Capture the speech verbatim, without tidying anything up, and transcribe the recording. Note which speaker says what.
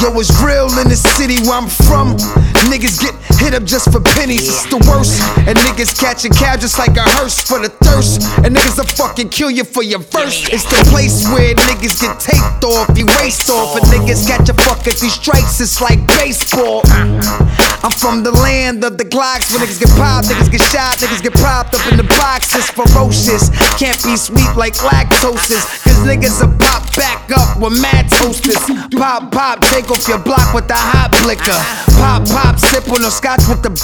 Speaker 1: flow is real in the city where I'm from. Niggas get hit up just for pennies, it's the worst. And niggas catch a cab just like a hearse for the thirst. And niggas will fucking kill you for your verse. It's the place where niggas get taped off, you waste off. And niggas catch a fuck at these strikes, it's like baseball. I'm from the land of the Glocks. When niggas get popped, niggas get shot, niggas get propped up in the box. It's ferocious, can't be sweet like lactoses. Cause niggas will pop back up with mad toasters. Pop, pop, take off your block with the hot blicker. Pop, pop, sip on the scotch with the